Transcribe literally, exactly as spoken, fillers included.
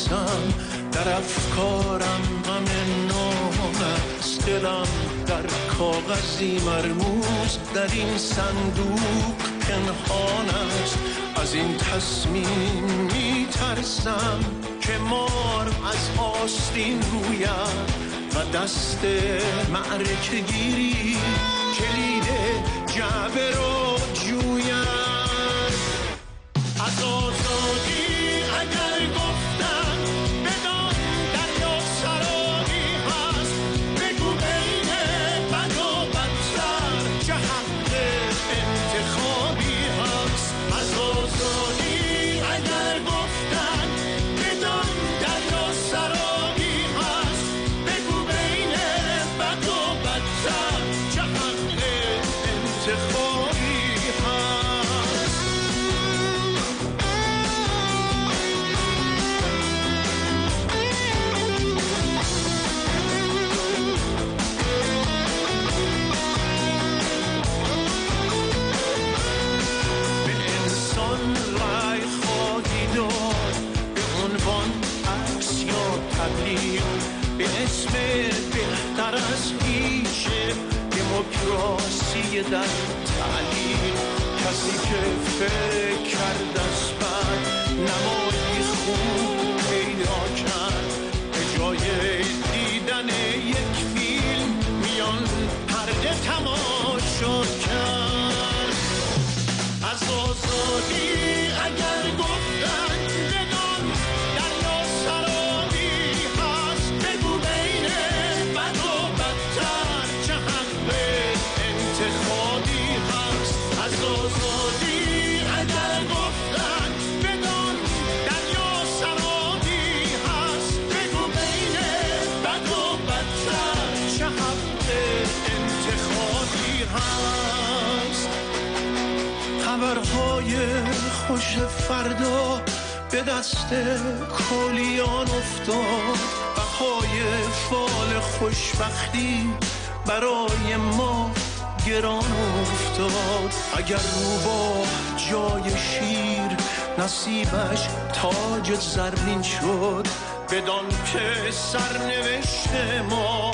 میترسم، در افکارم غم نام است، دلم در کاغذی مرموز در این صندوق پنهان است. از این تصمیم میترسم که مار از آستین روید و دست معرکه گیری کلید جعبه رو جوید. از آزادی اگر گفتن بدان دریا سرابی هست، بگو بین بد و بدتر چه حق انتخابی هست. از آزادی اگر گفتن بدان دریا سرابی هست، بگو بین بد و بدتر چه حق انتخابی هست. به انسان رای خواهی داد به عنوان عکس یا تبلیغ، به اسم بهتر از هیچ دموکراسی در تعلیم. کسی که فکر کرد از بعد نمایی خوب پیدا کرد، به جای دیدن یک فیلم میان پرده تماشا کرد. از آزادی اگر گفتن بدان دریا سرابی هست، بگو بین بد و بدتر چه حق انتخابی هست. از آزادی اگر گفتن بدان دریا سرابی هست، بگو بین بد و بدتر چه حق انتخابی هست. خبرهای خوش فردا به دست کولیان افتاد، بهای فال خوشبختی برای ما گران افتاد. اگر روباه جای شیر نصیبش تاج زرین شد، بدان که سرنوشت ما